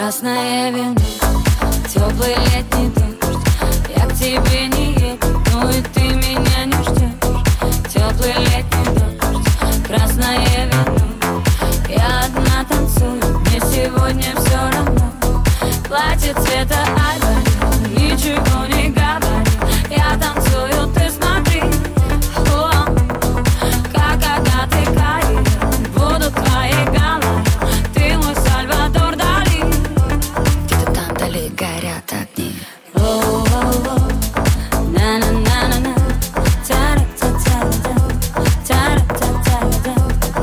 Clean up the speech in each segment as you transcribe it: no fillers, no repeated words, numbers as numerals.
Красное вино, теплый летний дождь. Я к тебе не еду, ну и ты меня не ждешь. Теплый летний дождь, красное вино. Я одна танцую, мне сегодня все равно. Платье цвета айвори, ничего не говори. Я танцую, ты смотри. О, как Агаты Каир, буду твоей Галой. Ты мой Сальвадор Дали. Где-то там вдали горят огни. О-о-о, на-на-на-на-на, та-ра-та-та-та, та-ра-та-та-та.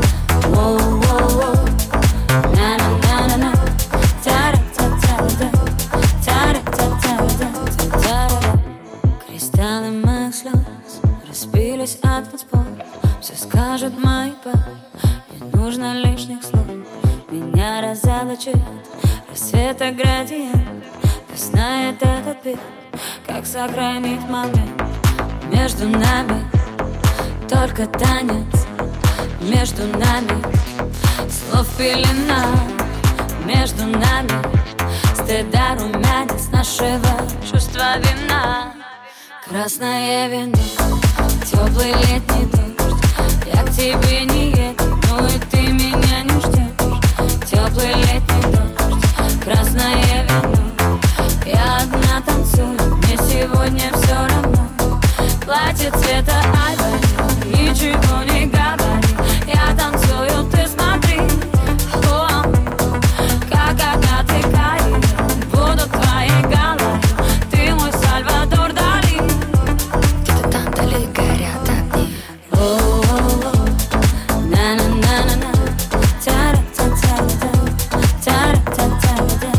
О-о-о, на-на-на-на-на, та-ра-та-та-та, та-ра-та-та-та, та-ра-та. Кристаллы моих слез распились от танцпола. Все скажут мои пары, не нужно лишних слов. Меня разоблачит рассвета градиент. Знает этот бит, как сохранить момент. Между нами только танец, между нами слов пелена. Между нами стыда румянец нашего чувства вина. Красное вино, теплый летний дождь. Я к тебе не еду, ну и ты меня не ждешь. Теплый летний дождь, красное вино. Я одна танцую, мне сегодня все равно. Платье цвета айвори, ничего не говори. Я танцую, ты смотри. О, как Агаты Каир, буду твоей Галой. Ты мой Сальвадор Дали. Где-то там вдали горят огни. О-о-о, на-на-на-на-на, та-ра-та-та-та, та-ра-та-та-та.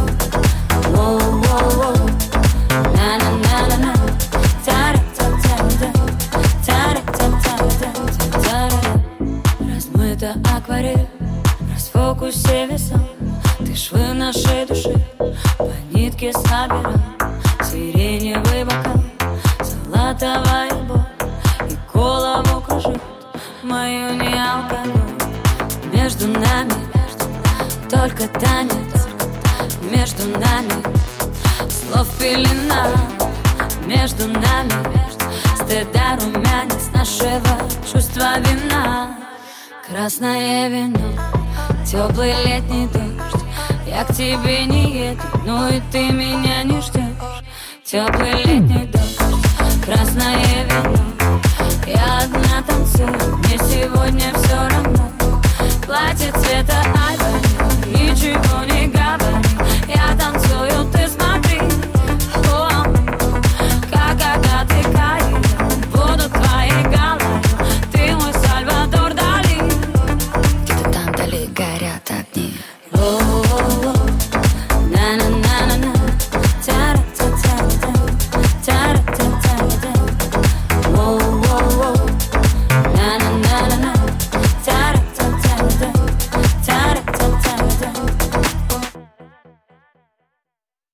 О-о-о, на-на-на-на-на, та-ра-та-та-та, та-ра-та-та-та, та-ра-та. Размыта акварель, расфокусе весом. Ты швы нашей души по нитке собирал. Сиреневый бокал, золотовая боль, и голову кружит мою не алкоголь. Между нами только танец, между нами слов пелена. Между нами стыда румянец нашего чувства вина. Красное вино, теплый летний дождь. Я к тебе не еду, ну и ты меня не ждешь. Теплый летний дождь, красное вино. Я одна танцую, мне сегодня все равно. Платье цвета айвори, ничего не говори. Я танцую, ты смотри. О, как Агаты Каир, буду твоей Галой. Ты мой Сальвадор Дали. Где-то там вдали горят